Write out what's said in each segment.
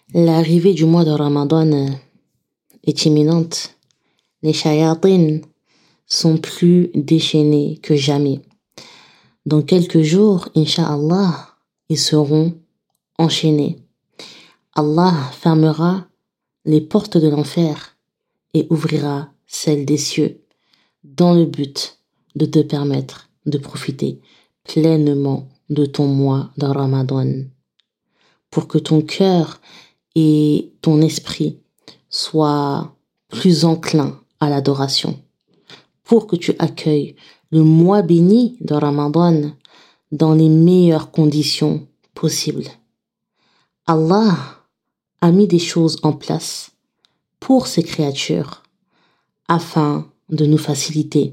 L'arrivée du mois de Ramadan est imminente. Les shayatines sont plus déchaînés que jamais. Dans quelques jours, Inch'Allah, ils seront enchaînés. Allah fermera les portes de l'enfer et ouvrira celles des cieux dans le but de te permettre de profiter pleinement de ton mois de Ramadan. Pour que ton cœur et ton esprit soient plus enclins à l'adoration. Pour que tu accueilles le mois béni de Ramadan dans les meilleures conditions possibles. Allah a mis des choses en place pour ses créatures afin de nous faciliter.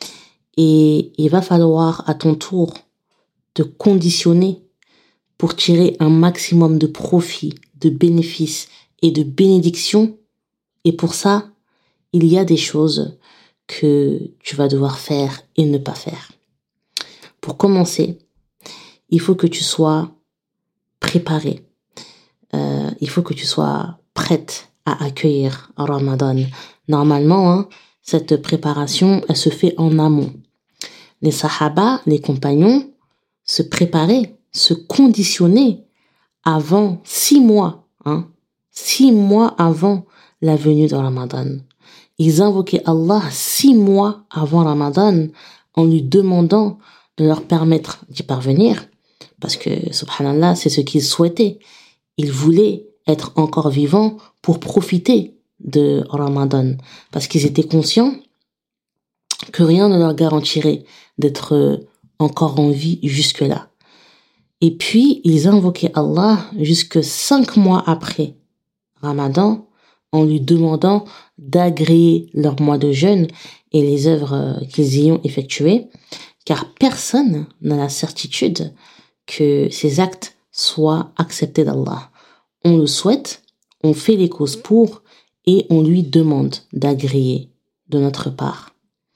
Et il va falloir à ton tour te conditionner pour tirer un maximum de profit, de bénéfices et de bénédictions. Et pour ça, il y a des choses que tu vas devoir faire et ne pas faire. Pour commencer, il faut que tu sois préparé. Il faut que tu sois prête à accueillir Ramadan. Normalement, cette préparation, elle se fait en amont. Les sahaba, les compagnons, se préparaient, se conditionnaient avant 6 mois, 6 mois avant la venue de Ramadan. Ils invoquaient Allah 6 mois avant Ramadan en lui demandant de leur permettre d'y parvenir. Parce que, subhanallah, c'est ce qu'ils souhaitaient. Ils voulaient être encore vivants pour profiter de Ramadan. Parce qu'ils étaient conscients que rien ne leur garantirait d'être encore en vie jusque-là. Et puis, ils invoquaient Allah jusque 5 mois après Ramadan en lui demandant d'agréer leur mois de jeûne et les œuvres qu'ils y ont effectuées, car personne n'a la certitude que ces actes soient acceptés d'Allah. On le souhaite, on fait les causes pour et on lui demande d'agréer de notre part.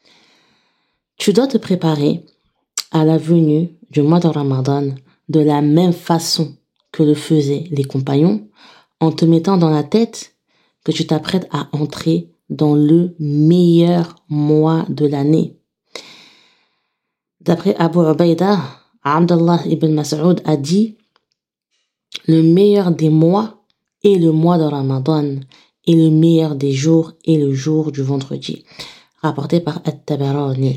Tu dois te préparer à la venue du mois de Ramadan de la même façon que le faisaient les compagnons, en te mettant dans la tête que tu t'apprêtes à entrer dans le meilleur mois de l'année. D'après Abu Ubaïda, Abdullah ibn Mas'ud a dit « Le meilleur des mois est le mois de Ramadan, et le meilleur des jours est le jour du vendredi. » Rapporté par At-Tabarani.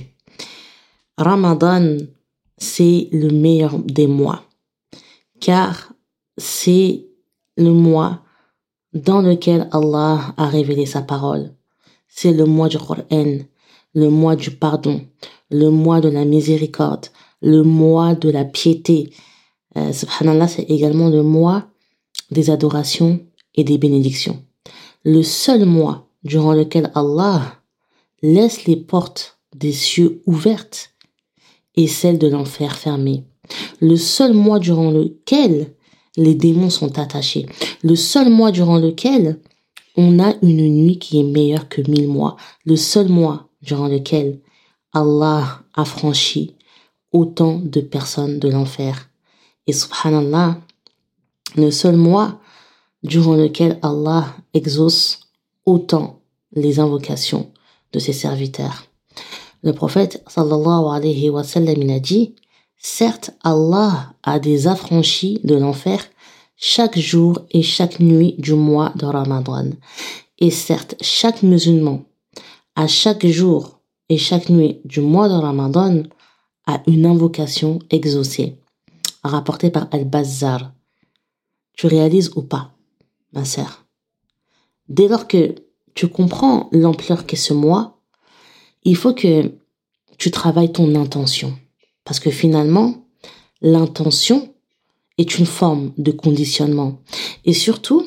Ramadan, c'est le meilleur des mois, car c'est le mois dans lequel Allah a révélé sa parole. C'est le mois du Coran, le mois du pardon, le mois de la miséricorde, le mois de la piété. Subhanallah, c'est également le mois des adorations et des bénédictions. Le seul mois durant lequel Allah laisse les portes des cieux ouvertes et celles de l'enfer fermées. Le seul mois durant lequel les démons sont attachés. Le seul mois durant lequel on a une nuit qui est meilleure que 1000 mois. Le seul mois durant lequel Allah a franchi autant de personnes de l'enfer. Et subhanallah, le seul mois durant lequel Allah exauce autant les invocations de ses serviteurs. Le prophète sallallahu alayhi wa sallam il a dit « Certes, Allah a des affranchis de l'enfer chaque jour et chaque nuit du mois de Ramadan. Et certes, chaque musulman, à chaque jour et chaque nuit du mois de Ramadan, a une invocation exaucée. » Rapportée par Al-Bazzar. Tu réalises ou pas, ma sœur? Dès lors que tu comprends l'ampleur qu'est ce mois, il faut que tu travailles ton intention. Parce que finalement, l'intention est une forme de conditionnement. Et surtout,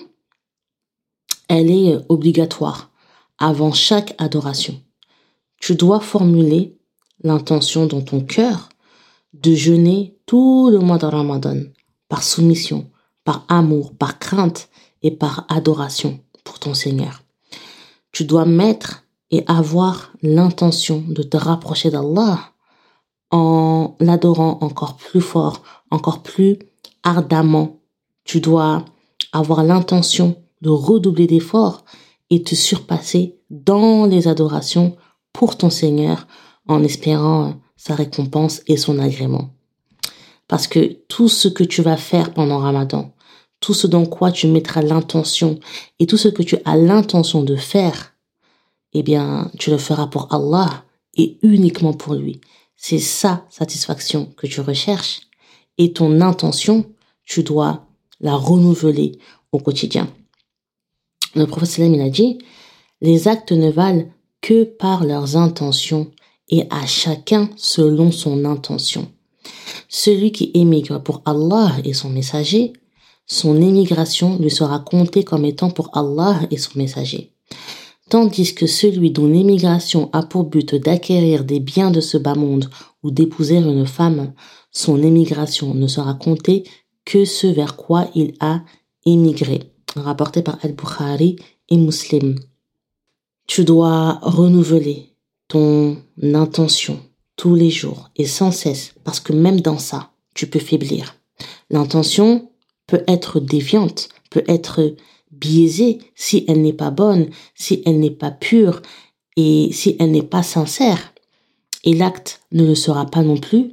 elle est obligatoire avant chaque adoration. Tu dois formuler l'intention dans ton cœur de jeûner tout le mois de Ramadan par soumission, par amour, par crainte et par adoration pour ton Seigneur. Tu dois mettre et avoir l'intention de te rapprocher d'Allah en l'adorant encore plus fort, encore plus ardemment. Tu dois avoir l'intention de redoubler d'efforts et te surpasser dans les adorations pour ton Seigneur en espérant sa récompense et son agrément. Parce que tout ce que tu vas faire pendant Ramadan, tout ce dans quoi tu mettras l'intention et tout ce que tu as l'intention de faire, eh bien, tu le feras pour Allah et uniquement pour lui. C'est sa satisfaction que tu recherches et ton intention, tu dois la renouveler au quotidien. Le prophète sallam, il a dit, les actes ne valent que par leurs intentions et à chacun selon son intention. Celui qui émigre pour Allah et son messager, son émigration lui sera comptée comme étant pour Allah et son messager. Tandis que celui dont l'émigration a pour but d'acquérir des biens de ce bas monde ou d'épouser une femme, son émigration ne sera comptée que ce vers quoi il a émigré. Rapporté par Al-Bukhari et Muslim. Tu dois renouveler ton intention tous les jours et sans cesse, parce que même dans ça, tu peux faiblir. L'intention peut être déviante, peut être biaisée si elle n'est pas bonne, si elle n'est pas pure et si elle n'est pas sincère. Et l'acte ne le sera pas non plus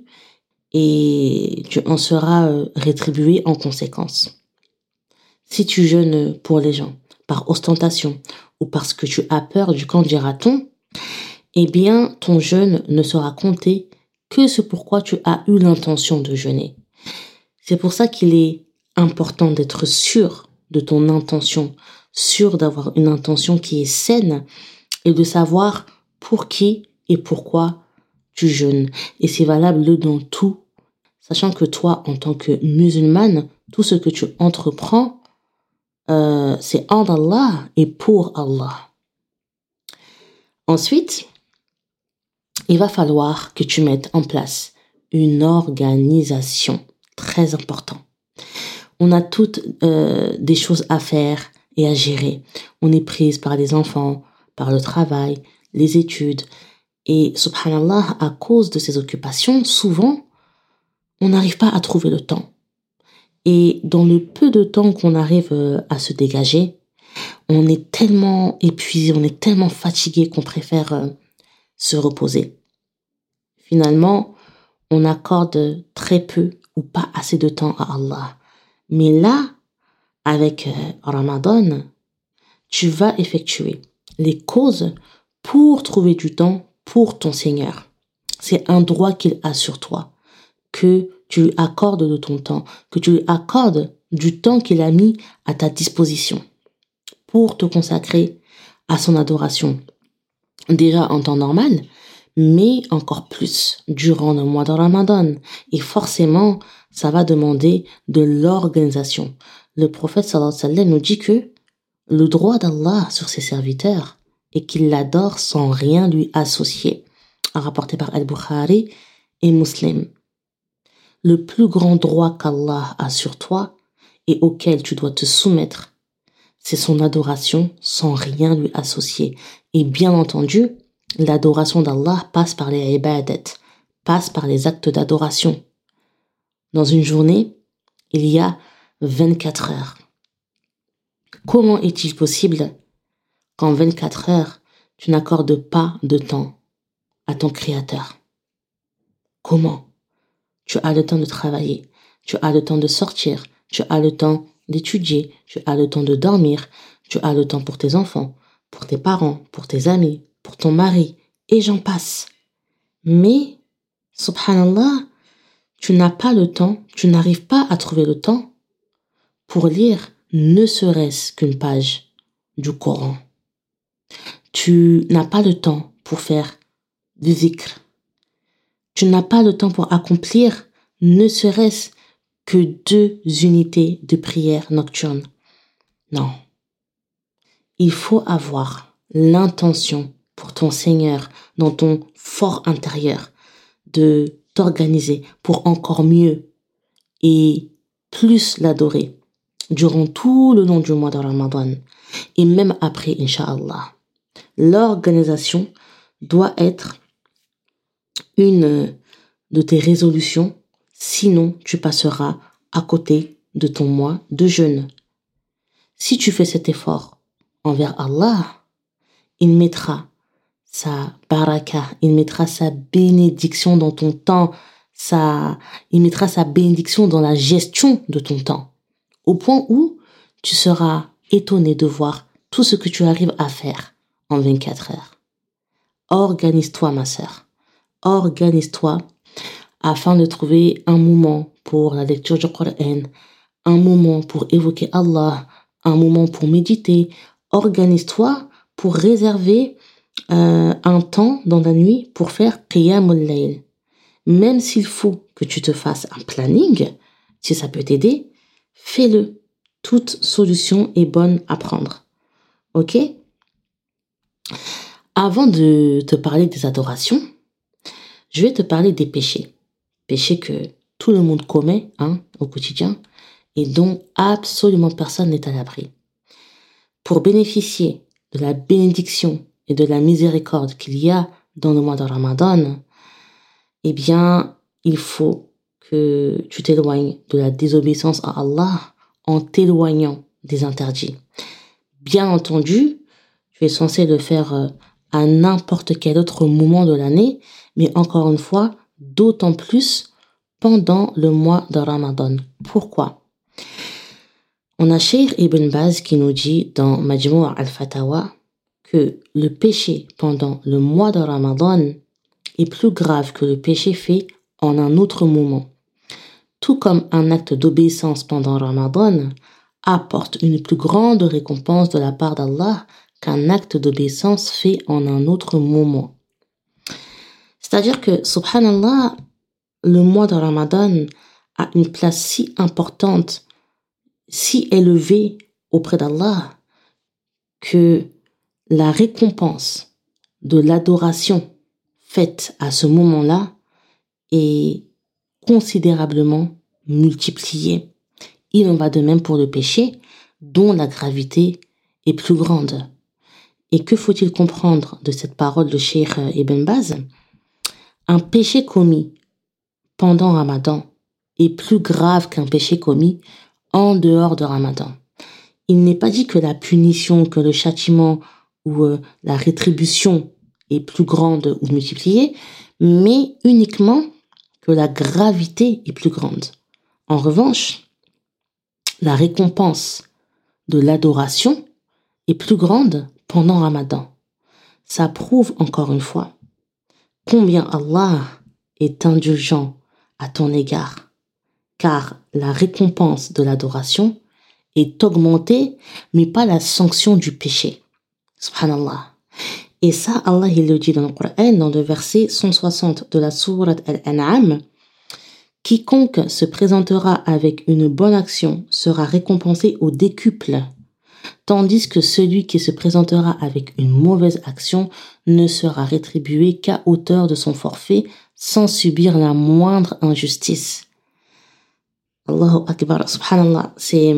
et tu en seras rétribué en conséquence. Si tu jeûnes pour les gens, par ostentation ou parce que tu as peur du qu'en dira-t-on, eh bien, ton jeûne ne sera compté que ce pourquoi tu as eu l'intention de jeûner. C'est pour ça qu'il est important d'être sûr de ton intention, sûr d'avoir une intention qui est saine et de savoir pour qui et pourquoi tu jeûnes. Et c'est valable dans tout, sachant que toi, en tant que musulmane, tout ce que tu entreprends, c'est en Allah et pour Allah. Ensuite, il va falloir que tu mettes en place une organisation. Très important. On a toutes des choses à faire et à gérer. On est prise par les enfants, par le travail, les études. Et subhanallah, à cause de ces occupations, souvent, on n'arrive pas à trouver le temps. Et dans le peu de temps qu'on arrive à se dégager, on est tellement épuisé, on est tellement fatigué qu'on préfère se reposer. Finalement, on accorde très peu ou pas assez de temps à Allah. Mais là, avec Ramadan, tu vas effectuer les causes pour trouver du temps pour ton Seigneur. C'est un droit qu'il a sur toi, que tu lui accordes de ton temps, que tu lui accordes du temps qu'il a mis à ta disposition pour te consacrer à son adoration. Déjà en temps normal, mais encore plus durant le mois de Ramadan. Et forcément, ça va demander de l'organisation. Le prophète sallallahu alayhi wa sallam nous dit que le droit d'Allah sur ses serviteurs est qu'il l'adore sans rien lui associer. Rapporté par Al-Bukhari et Muslim. Le plus grand droit qu'Allah a sur toi et auquel tu dois te soumettre, c'est son adoration sans rien lui associer. Et bien entendu, l'adoration d'Allah passe par les ibadat, passe par les actes d'adoration. Dans une journée, il y a 24 heures. Comment est-il possible qu'en 24 heures, tu n'accordes pas de temps à ton Créateur? Comment? Tu as le temps de travailler, tu as le temps de sortir, tu as le temps d'étudier, tu as le temps de dormir, tu as le temps pour tes enfants, pour tes parents, pour tes amis, pour ton mari, et j'en passe. Mais, subhanallah, tu n'as pas le temps, tu n'arrives pas à trouver le temps pour lire ne serait-ce qu'une page du Coran. Tu n'as pas le temps pour faire du zikr. Tu n'as pas le temps pour accomplir ne serait-ce que 2 unités de prière nocturne. Non. Il faut avoir l'intention pour ton Seigneur dans ton fort intérieur de t'organiser pour encore mieux et plus l'adorer durant tout le long du mois de Ramadan et même après, Inch'Allah. L'organisation doit être une de tes résolutions, sinon tu passeras à côté de ton mois de jeûne. Si tu fais cet effort envers Allah, il mettra sa baraka, il mettra sa bénédiction dans ton temps, il mettra sa bénédiction dans la gestion de ton temps, au point où tu seras étonné de voir tout ce que tu arrives à faire en 24 heures. Organise-toi, ma sœur. Organise-toi afin de trouver un moment pour la lecture du Coran, un moment pour évoquer Allah, un moment pour méditer. Organise-toi pour réserver un temps dans la nuit pour faire Qiyamul Layl. Même s'il faut que tu te fasses un planning, si ça peut t'aider, fais-le. Toute solution est bonne à prendre. Ok? Avant de te parler des adorations, je vais te parler des péchés. Péchés que tout le monde commet au quotidien et dont absolument personne n'est à l'abri. Pour bénéficier de la bénédiction et de la miséricorde qu'il y a dans le mois de Ramadan, eh bien, il faut que tu t'éloignes de la désobéissance à Allah en t'éloignant des interdits. Bien entendu, tu es censé le faire à n'importe quel autre moment de l'année, mais encore une fois, d'autant plus pendant le mois de Ramadan. Pourquoi? On a Cheikh Ibn Baz qui nous dit dans Majmou' al-Fatawa que le péché pendant le mois de Ramadan est plus grave que le péché fait en un autre moment. Tout comme un acte d'obéissance pendant Ramadan apporte une plus grande récompense de la part d'Allah qu'un acte d'obéissance fait en un autre moment. C'est-à-dire que, subhanallah, le mois de Ramadan a une place si importante, si élevée auprès d'Allah, que la récompense de l'adoration faite à ce moment-là est considérablement multipliée. Il en va de même pour le péché, dont la gravité est plus grande. Et que faut-il comprendre de cette parole de Cheikh Ibn Baz? Un péché commis pendant Ramadan est plus grave qu'un péché commis en dehors de Ramadan. Il n'est pas dit que la punition, que le châtiment ou la rétribution est plus grande ou multipliée, mais uniquement que la gravité est plus grande. En revanche, la récompense de l'adoration est plus grande pendant Ramadan. Ça prouve encore une fois combien Allah est indulgent à ton égard, car la récompense de l'adoration est augmentée, mais pas la sanction du péché. Subhanallah. Et ça, Allah il le dit dans le Coran, dans le verset 160 de la sourate Al-An'am, « Quiconque se présentera avec une bonne action sera récompensé au décuple, tandis que celui qui se présentera avec une mauvaise action ne sera rétribué qu'à hauteur de son forfait, sans subir la moindre injustice. » Allahu Akbar, subhanallah, c'est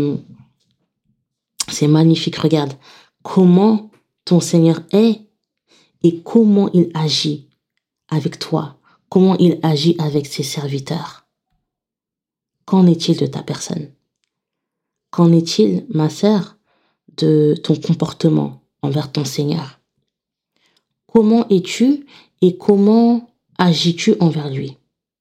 magnifique, regarde comment ton Seigneur est et comment il agit avec toi, comment il agit avec ses serviteurs. Qu'en est-il de ta personne? Qu'en est-il, ma sœur, de ton comportement envers ton Seigneur? Comment es-tu et comment agis-tu envers lui?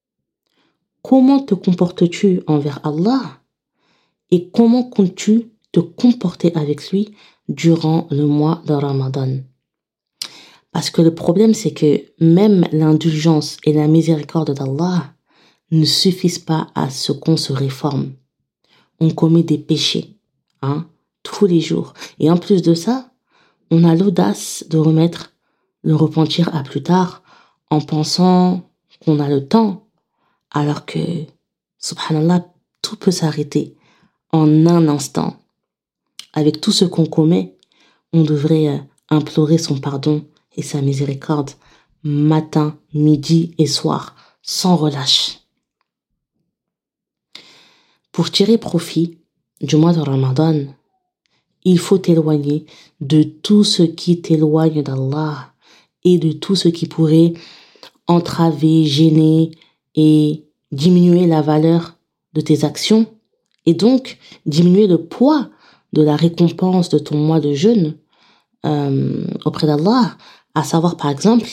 Comment te comportes-tu envers Allah et comment comptes-tu te comporter avec lui durant le mois de Ramadan? Parce que le problème, c'est que même l'indulgence et la miséricorde d'Allah ne suffisent pas à ce qu'on se réforme. On commet des péchés, tous les jours. Et en plus de ça, on a l'audace de remettre le repentir à plus tard en pensant qu'on a le temps, alors que, subhanallah, tout peut s'arrêter en un instant. Avec tout ce qu'on commet, on devrait implorer son pardon et sa miséricorde matin, midi et soir, sans relâche. Pour tirer profit du mois de Ramadan, il faut t'éloigner de tout ce qui t'éloigne d'Allah et de tout ce qui pourrait entraver, gêner et diminuer la valeur de tes actions et donc diminuer le poids de la récompense de ton mois de jeûne auprès d'Allah, à savoir par exemple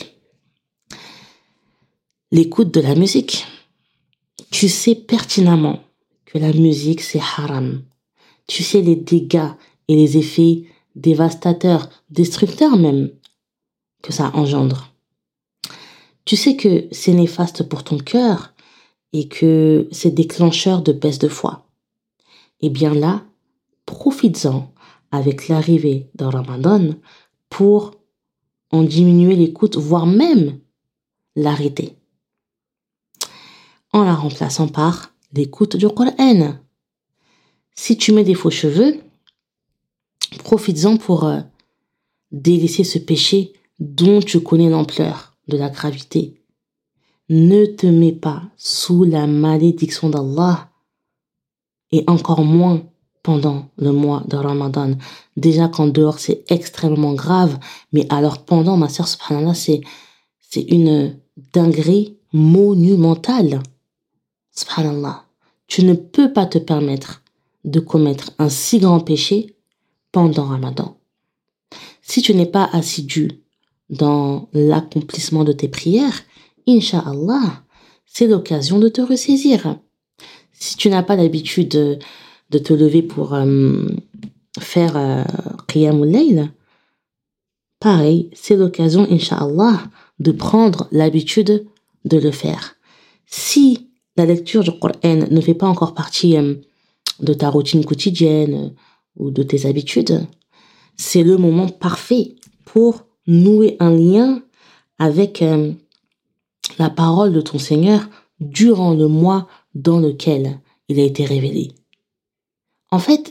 l'écoute de la musique. Tu sais pertinemment que la musique c'est haram. Tu sais les dégâts et les effets dévastateurs, destructeurs même, que ça engendre. Tu sais que c'est néfaste pour ton cœur et que c'est déclencheur de baisse de foi. Et bien là, profites-en avec l'arrivée de Ramadan pour en diminuer l'écoute, voire même l'arrêter, en la remplaçant par l'écoute du Coran. Si tu mets des faux cheveux, profites-en pour délaisser ce péché dont tu connais l'ampleur de la gravité. Ne te mets pas sous la malédiction d'Allah et encore moins pendant le mois de Ramadan. Déjà qu'en dehors c'est extrêmement grave, mais alors pendant, ma sœur, subhanallah, c'est une dinguerie monumentale. Subhanallah. Tu ne peux pas te permettre de commettre un si grand péché pendant Ramadan. Si tu n'es pas assidu dans l'accomplissement de tes prières, Inch'Allah, c'est l'occasion de te ressaisir. Si tu n'as pas l'habitude de te lever pour faire Qiyamul Layl, pareil, c'est l'occasion, Inch'Allah, de prendre l'habitude de le faire. Si la lecture du Coran ne fait pas encore partie de ta routine quotidienne ou de tes habitudes, c'est le moment parfait pour nouer un lien avec la parole de ton Seigneur durant le mois dans lequel il a été révélé. En fait,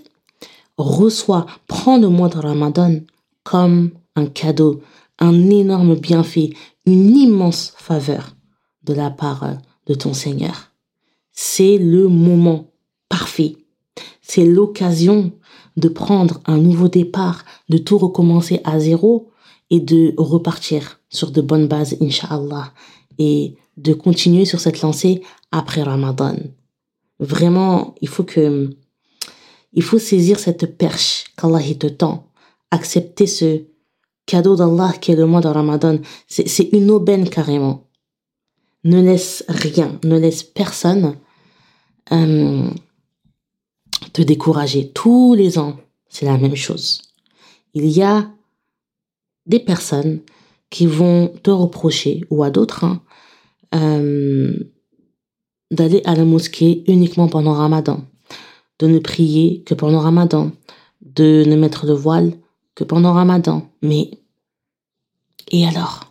prends le mois de Ramadan comme un cadeau, un énorme bienfait, une immense faveur de la part de ton Seigneur. C'est le moment parfait. C'est l'occasion de prendre un nouveau départ, de tout recommencer à zéro et de repartir sur de bonnes bases, Inch'Allah, et de continuer sur cette lancée après Ramadan. Vraiment, il faut saisir cette perche qu'Allah te tend, accepter ce cadeau d'Allah qui est le mois de Ramadan. C'est une aubaine carrément. Ne laisse rien, ne laisse personne te décourager. Tous les ans, c'est la même chose. Il y a des personnes qui vont te reprocher, ou à d'autres, d'aller à la mosquée uniquement pendant Ramadan, de ne prier que pendant Ramadan, de ne mettre le voile que pendant Ramadan. Mais, et alors?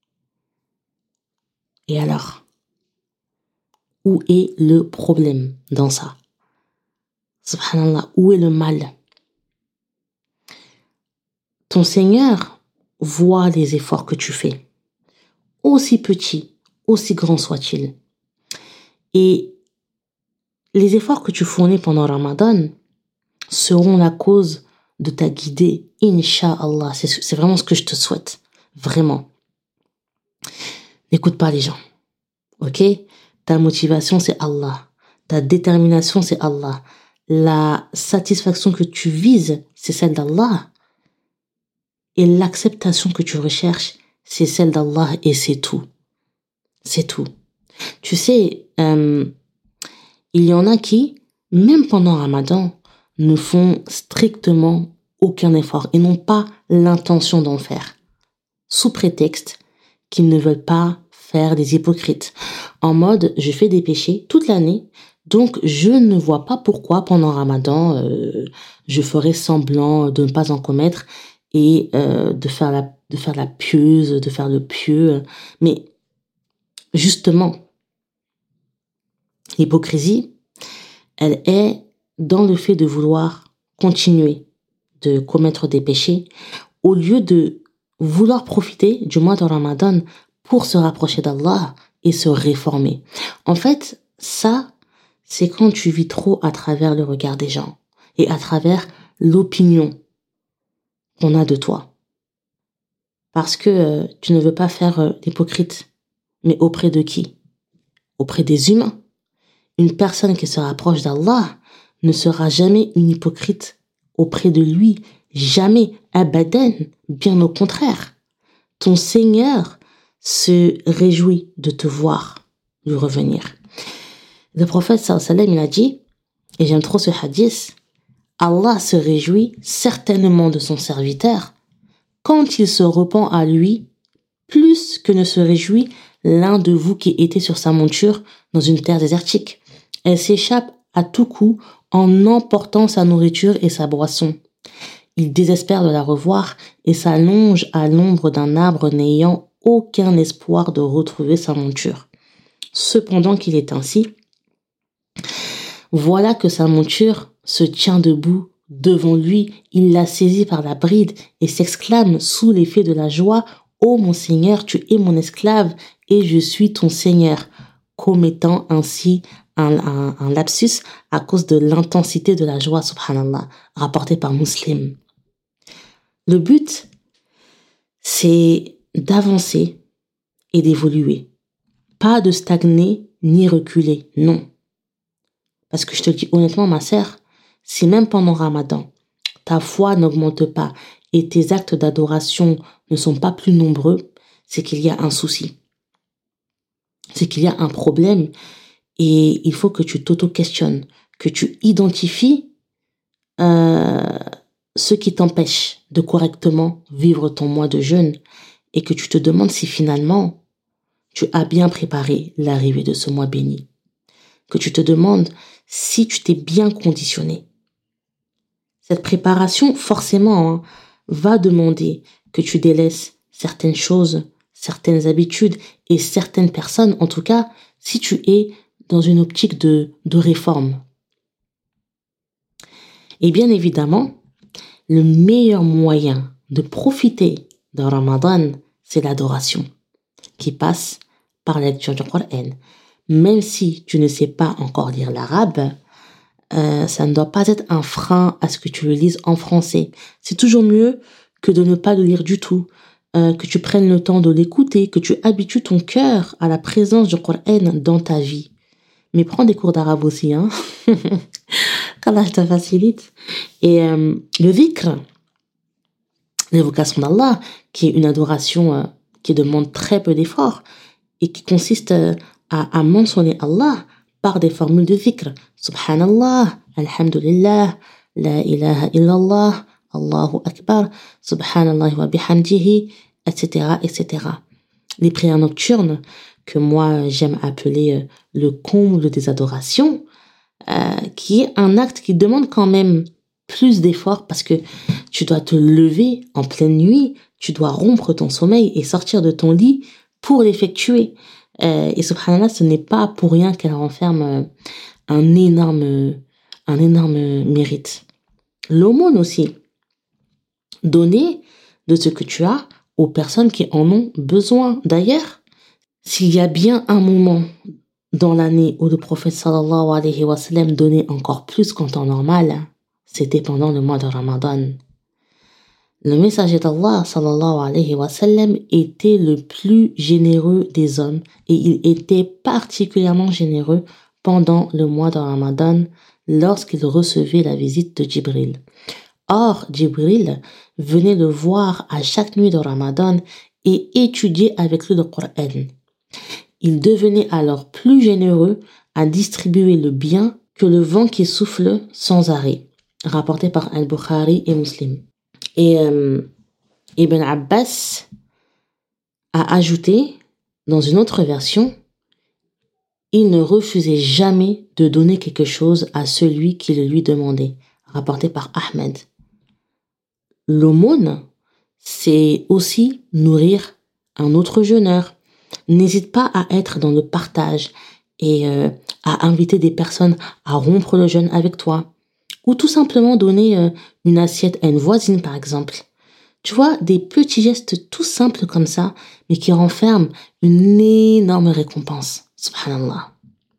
Et alors? Où est le problème dans ça? Subhanallah, où est le mal? Ton Seigneur voit les efforts que tu fais, aussi petits, aussi grands soient-ils. Et les efforts que tu fournis pendant Ramadan seront la cause de ta guidée, Inch'Allah. C'est vraiment ce que je te souhaite. Vraiment. N'écoute pas les gens. Ok? Ta motivation, c'est Allah. Ta détermination, c'est Allah. La satisfaction que tu vises, c'est celle d'Allah. Et l'acceptation que tu recherches, c'est celle d'Allah et c'est tout. C'est tout. Tu sais, il y en a qui, même pendant Ramadan, ne font strictement aucun effort et n'ont pas l'intention d'en faire, sous prétexte qu'ils ne veulent pas faire des hypocrites. En mode, je fais des péchés toute l'année, donc je ne vois pas pourquoi pendant Ramadan, je ferai semblant de ne pas en commettre et de faire la pieuse, de faire le pieux. Mais justement, l'hypocrisie, elle est dans le fait de vouloir continuer de commettre des péchés au lieu de vouloir profiter du mois de Ramadan pour se rapprocher d'Allah et se réformer. En fait, ça, c'est quand tu vis trop à travers le regard des gens et à travers l'opinion qu'on a de toi. Parce que tu ne veux pas faire l'hypocrite. Mais auprès de qui? Auprès des humains. Une personne qui se rapproche d'Allah ne sera jamais une hypocrite auprès de lui. Jamais, abadan, bien au contraire. Ton Seigneur se réjouit de te voir lui revenir. Le prophète sallallahu alayhi wa sallam, il a dit, et j'aime trop ce hadith, Allah se réjouit certainement de son serviteur quand il se repent à lui plus que ne se réjouit l'un de vous qui était sur sa monture dans une terre désertique. Elle s'échappe à tout coup en emportant sa nourriture et sa boisson. Il désespère de la revoir et s'allonge à l'ombre d'un arbre n'ayant aucun espoir de retrouver sa monture. Cependant qu'il est ainsi, voilà que sa monture se tient debout devant lui. Il la saisit par la bride et s'exclame sous l'effet de la joie: « Ô mon Seigneur, tu es mon esclave et je suis ton Seigneur », commettant ainsi un lapsus à cause de l'intensité de la joie, subhanallah, rapporté par Muslim. Le but, c'est d'avancer et d'évoluer. Pas de stagner ni reculer, non. Parce que je te le dis honnêtement, ma sœur, si même pendant Ramadan, ta foi n'augmente pas et tes actes d'adoration ne sont pas plus nombreux, c'est qu'il y a un souci. C'est qu'il y a un problème et il faut que tu t'auto-questionnes, que tu identifies ce qui t'empêche de correctement vivre ton mois de jeûne et que tu te demandes si finalement tu as bien préparé l'arrivée de ce mois béni. Que tu te demandes si tu t'es bien conditionné. Cette préparation, forcément, va demander que tu délaisses certaines choses, certaines habitudes et certaines personnes, en tout cas, si tu es dans une optique de réforme. Et bien évidemment, le meilleur moyen de profiter de Ramadan, c'est l'adoration, qui passe par la lecture du Coran. Même si tu ne sais pas encore lire l'arabe, ça ne doit pas être un frein à ce que tu le lises en français. C'est toujours mieux que de ne pas le lire du tout, que tu prennes le temps de l'écouter, que tu habitues ton cœur à la présence du Coran dans ta vie. Mais prends des cours d'arabe aussi, hein. Qu'Allah te facilite. Et le dhikr, l'évocation d'Allah, qui est une adoration qui demande très peu d'efforts et qui consiste à mentionner Allah par des formules de dhikr. Subhanallah, alhamdulillah, la ilaha illallah, Allahu akbar, subhanallah wa bihamdihi, etc., etc. Les prières nocturnes, que moi j'aime appeler le comble des adorations, qui est un acte qui demande quand même plus d'efforts parce que tu dois te lever en pleine nuit, tu dois rompre ton sommeil et sortir de ton lit pour l'effectuer. Et subhanallah, ce n'est pas pour rien qu'elle renferme un énorme mérite. L'aumône aussi. Donner de ce que tu as aux personnes qui en ont besoin. D'ailleurs, s'il y a bien un moment dans l'année où le prophète sallallahu alayhi wa sallam donnait encore plus qu'en temps normal, c'était pendant le mois de Ramadan. Le messager d'Allah sallallahu alayhi wa sallam était le plus généreux des hommes et il était particulièrement généreux pendant le mois de Ramadan lorsqu'il recevait la visite de Jibril. Or, Jibril venait le voir à chaque nuit de Ramadan et étudiait avec lui le Coran. Il devenait alors plus généreux à distribuer le bien que le vent qui souffle sans arrêt, rapporté par Al-Bukhari et Muslim. Et Ibn Abbas a ajouté, dans une autre version, il ne refusait jamais de donner quelque chose à celui qui le lui demandait, rapporté par Ahmed. L'aumône, c'est aussi nourrir un autre jeûneur. N'hésite pas à être dans le partage et à inviter des personnes à rompre le jeûne avec toi. Ou tout simplement donner une assiette à une voisine, par exemple. Tu vois, des petits gestes tout simples comme ça, mais qui renferment une énorme récompense. Subhanallah.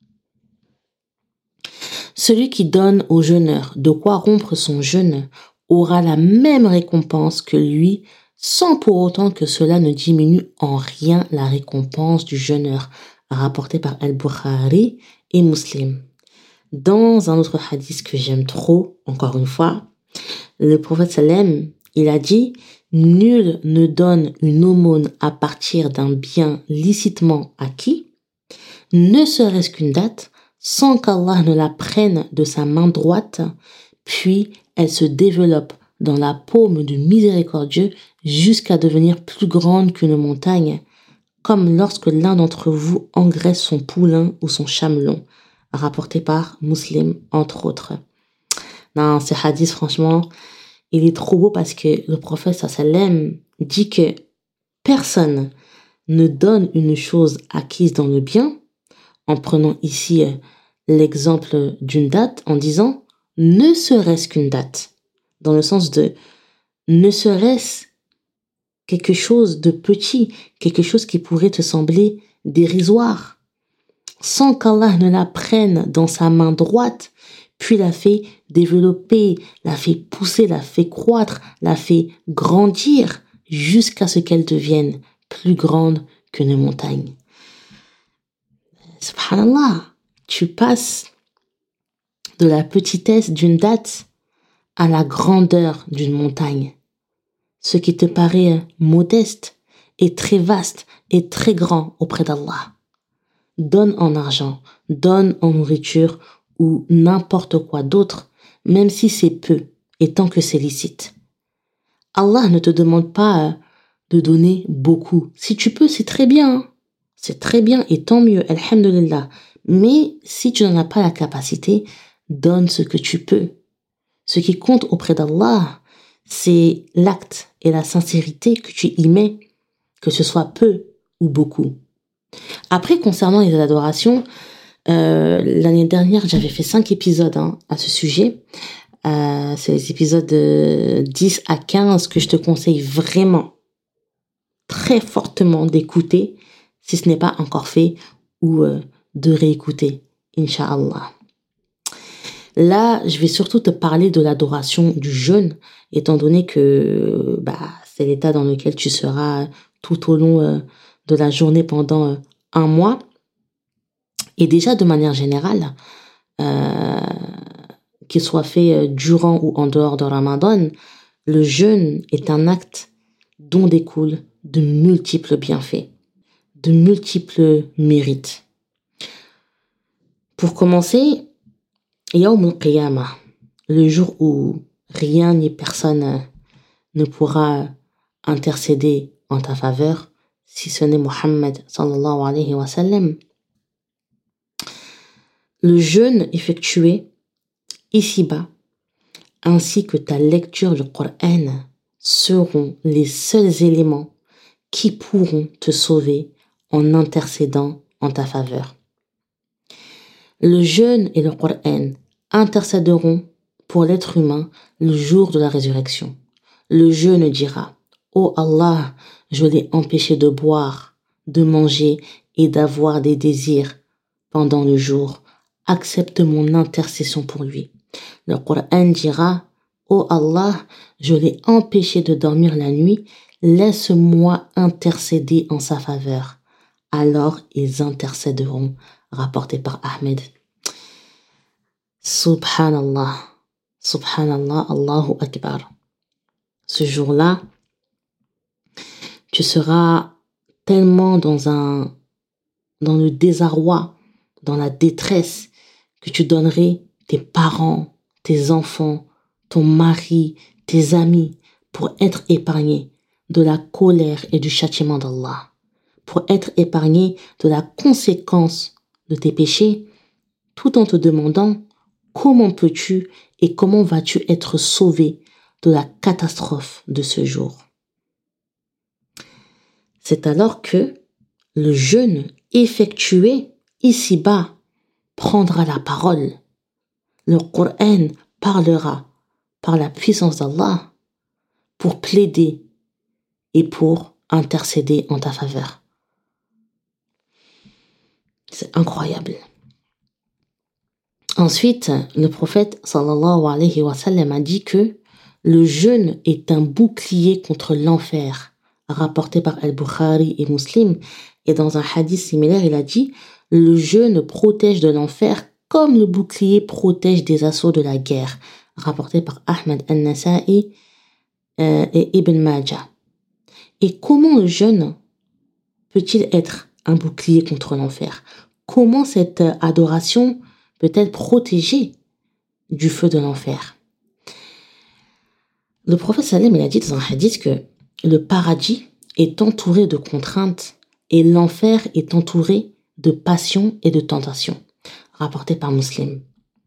Celui qui donne au jeûneur de quoi rompre son jeûne aura la même récompense que lui, sans pour autant que cela ne diminue en rien la récompense du jeûneur, rapporté par Al-Bukhari et Muslim. Dans un autre hadith que j'aime trop, encore une fois, le prophète sallam, il a dit « Nul ne donne une aumône à partir d'un bien licitement acquis, ne serait-ce qu'une date, sans qu'Allah ne la prenne de sa main droite, puis elle se développe dans la paume du miséricordieux jusqu'à devenir plus grande qu'une montagne, comme lorsque l'un d'entre vous engraisse son poulain ou son chamelon, rapporté par Muslim, entre autres. » Non, ce hadith, franchement, il est trop beau parce que le prophète sallam dit que personne ne donne une chose acquise dans le bien, en prenant ici l'exemple d'une date, en disant « ne serait-ce qu'une date », dans le sens de « ne serait-ce quelque chose de petit, quelque chose qui pourrait te sembler dérisoire, sans qu'Allah ne la prenne dans sa main droite, puis la fait développer, la fait pousser, la fait croître, la fait grandir, jusqu'à ce qu'elle devienne plus grande qu'une montagne. » Subhanallah, tu passes de la petitesse d'une date à la grandeur d'une montagne. Ce qui te paraît modeste est très vaste et très grand auprès d'Allah. Donne en argent, donne en nourriture ou n'importe quoi d'autre, même si c'est peu et tant que c'est licite. Allah ne te demande pas de donner beaucoup. Si tu peux, c'est très bien. C'est très bien et tant mieux, alhamdulillah. Mais si tu n'en as pas la capacité, donne ce que tu peux. Ce qui compte auprès d'Allah, c'est l'acte et la sincérité que tu y mets, que ce soit peu ou beaucoup. Après, concernant les adorations, l'année dernière, j'avais fait 5 épisodes à ce sujet. C'est les épisodes 10 à 15 que je te conseille vraiment, très fortement d'écouter, si ce n'est pas encore fait, ou de réécouter, Inch'Allah. Là, je vais surtout te parler de l'adoration du jeûne, étant donné que c'est l'état dans lequel tu seras tout au long de la journée pendant un mois. Et déjà, de manière générale, qu'il soit fait durant ou en dehors de Ramadan, le jeûne est un acte dont découlent de multiples bienfaits, de multiples mérites. Pour commencer, Yawm al-Qiyamah, le jour où rien ni personne ne pourra intercéder en ta faveur, si ce n'est Muhammad sallallahu alayhi wa sallam. Le jeûne effectué ici-bas, ainsi que ta lecture du Coran, seront les seuls éléments qui pourront te sauver en intercédant en ta faveur. Le jeûne et le Coran intercéderont pour l'être humain le jour de la résurrection. Le jeûne dira « Oh Allah, je l'ai empêché de boire, de manger et d'avoir des désirs pendant le jour. Accepte mon intercession pour lui. » Le Coran dira « Oh Allah, je l'ai empêché de dormir la nuit, laisse-moi intercéder en sa faveur. » Alors ils intercéderont, rapporté par Ahmed. Subhanallah, Subhanallah, Allahu Akbar. Ce jour-là, tu seras tellement dans le désarroi, dans la détresse, que tu donnerais tes parents, tes enfants, ton mari, tes amis, pour être épargnés de la colère et du châtiment d'Allah, pour être épargnés de la conséquence de tes péchés, tout en te demandant comment peux-tu et comment vas-tu être sauvé de la catastrophe de ce jour. C'est alors que le jeûne effectué ici-bas prendra la parole. Le Coran parlera par la puissance d'Allah pour plaider et pour intercéder en ta faveur. C'est incroyable. Ensuite, le prophète sallallahu alayhi wa sallam a dit que le jeûne est un bouclier contre l'enfer, rapporté par Al-Bukhari et Muslim. Et dans un hadith similaire, il a dit « Le jeûne protège de l'enfer comme le bouclier protège des assauts de la guerre », rapporté par Ahmed al-Nasa'i et Ibn Majah. Et comment le jeûne peut-il être un bouclier contre l'enfer? Comment cette adoration peut-elle protéger du feu de l'enfer? Le prophète sallam, il a dit dans un hadith que le paradis est entouré de contraintes et l'enfer est entouré de passions et de tentations, rapporté par Muslim.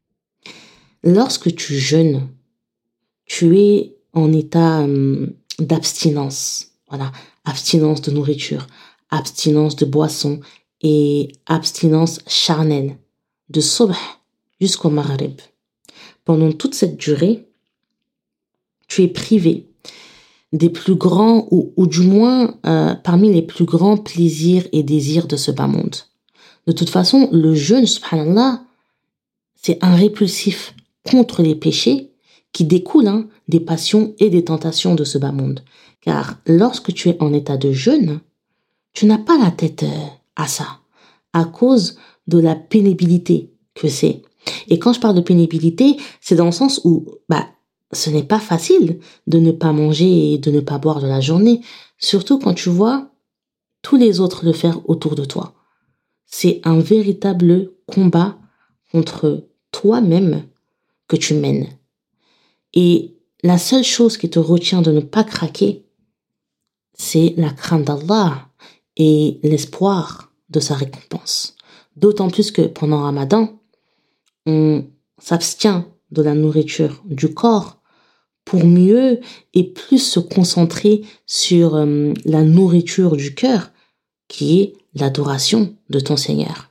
Lorsque tu jeûnes, tu es en état d'abstinence, voilà, abstinence de nourriture, abstinence de boisson et abstinence charnelle, de subh jusqu'au maghrib. Pendant toute cette durée, tu es privé des plus grands, ou du moins parmi les plus grands plaisirs et désirs de ce bas monde. De toute façon, le jeûne, subhanallah, c'est un répulsif contre les péchés qui découlent des passions et des tentations de ce bas monde. Car lorsque tu es en état de jeûne, tu n'as pas la tête à ça, à cause de la pénibilité que c'est. Et quand je parle de pénibilité, c'est dans le sens où ce n'est pas facile de ne pas manger et de ne pas boire de la journée, surtout quand tu vois tous les autres le faire autour de toi. C'est un véritable combat contre toi-même que tu mènes. Et la seule chose qui te retient de ne pas craquer, c'est la crainte d'Allah et l'espoir de sa récompense. D'autant plus que pendant Ramadan, on s'abstient de la nourriture du corps pour mieux et plus se concentrer sur la nourriture du cœur, qui est l'adoration de ton Seigneur.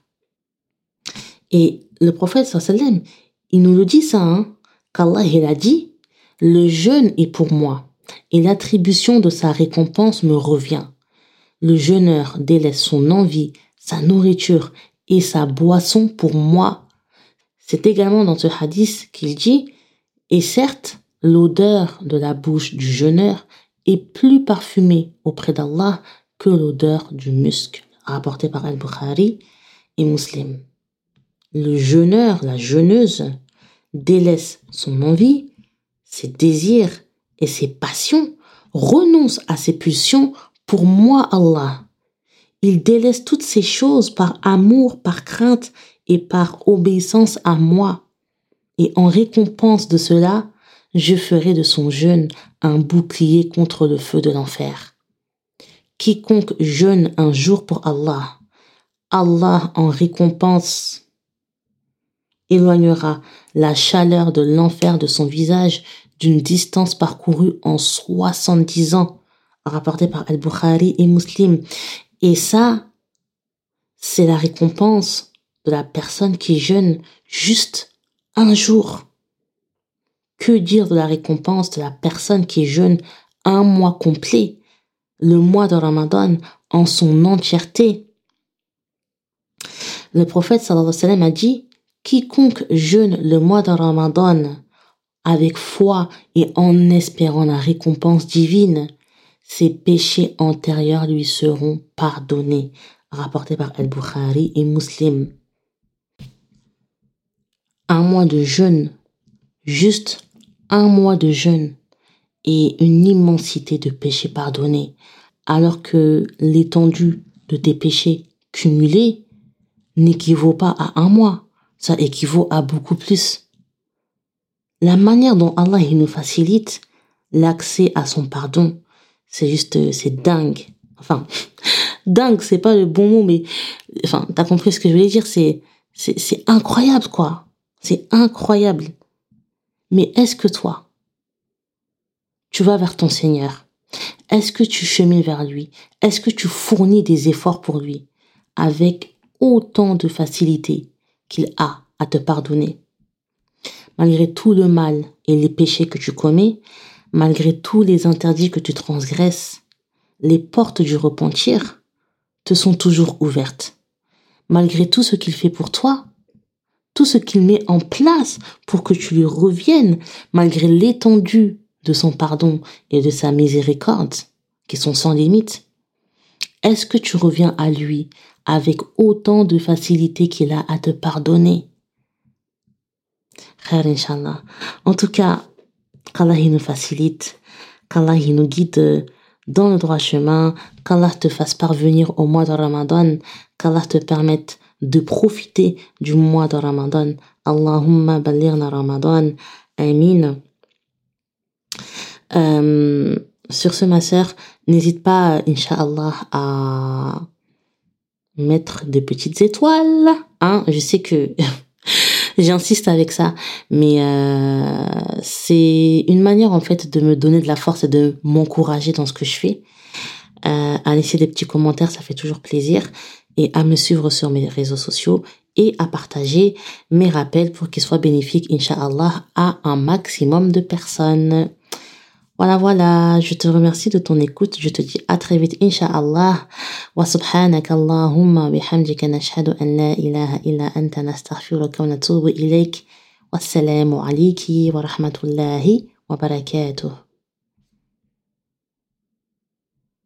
Et le prophète sallam, il nous le dit ça, qu'Allah il a dit, le jeûne est pour moi et l'attribution de sa récompense me revient. Le jeûneur délaisse son envie, sa nourriture et sa boisson pour moi. C'est également dans ce hadith qu'il dit, et certes, l'odeur de la bouche du jeûneur est plus parfumée auprès d'Allah que l'odeur du musc, rapporté par Al-Bukhari et Muslim. Le jeûneur, la jeûneuse, délaisse son envie, ses désirs et ses passions, renonce à ses pulsions pour moi Allah. Il délaisse toutes ces choses par amour, par crainte et par obéissance à moi. Et en récompense de cela, je ferai de son jeûne un bouclier contre le feu de l'enfer. Quiconque jeûne un jour pour Allah, Allah en récompense éloignera la chaleur de l'enfer de son visage d'une distance parcourue en 70 ans, rapporté par Al-Bukhari et Muslim. Et ça, c'est la récompense de la personne qui jeûne juste un jour. Que dire de la récompense de la personne qui jeûne un mois complet, le mois de Ramadan en son entièreté? Le prophète sallallahu alayhi wa sallam a dit, quiconque jeûne le mois de Ramadan avec foi et en espérant la récompense divine, ses péchés antérieurs lui seront pardonnés, rapporté par Al-Bukhari et Muslim. Un mois de jeûne, juste un mois de jeûne et une immensité de péchés pardonnés, alors que l'étendue de tes péchés cumulés n'équivaut pas à un mois, ça équivaut à beaucoup plus. La manière dont Allah il nous facilite l'accès à son pardon, c'est dingue. Enfin, dingue, c'est pas le bon mot, mais enfin, t'as compris ce que je voulais dire, c'est incroyable, quoi. C'est incroyable. Mais est-ce que toi, tu vas vers ton Seigneur? Est-ce que tu chemines vers lui? Est-ce que tu fournis des efforts pour lui avec autant de facilité qu'il a à te pardonner? Malgré tout le mal et les péchés que tu commets, malgré tous les interdits que tu transgresses, les portes du repentir te sont toujours ouvertes. Malgré tout ce qu'il fait pour toi, tout ce qu'il met en place pour que tu lui reviennes, malgré l'étendue de son pardon et de sa miséricorde, qui sont sans limite, est-ce que tu reviens à lui avec autant de facilité qu'il a à te pardonner? Khair, Inch'Allah. En tout cas, qu'Allah il nous facilite, qu'Allah il nous guide dans le droit chemin, qu'Allah te fasse parvenir au mois de Ramadan, qu'Allah te permette de profiter du mois de Ramadan. Allahumma ballighna Ramadan. Amin. Sur ce, ma sœur, n'hésite pas, Inch'Allah, à mettre des petites étoiles. Hein, je sais que j'insiste avec ça, mais c'est une manière en fait de me donner de la force et de m'encourager dans ce que je fais. À laisser des petits commentaires, ça fait toujours plaisir, et à me suivre sur mes réseaux sociaux et à partager mes rappels pour qu'ils soient bénéfiques, Inch'Allah, à un maximum de personnes. Voilà, je te remercie de ton écoute, je te dis à très vite, Inch'Allah. Wa subhanaka Allahumma bihamdika nashhadu an la ilaha illa anta nastaghfiruka wa natubu ilayk. Wassalamu alayki wa rahmatullahi wa barakatuh.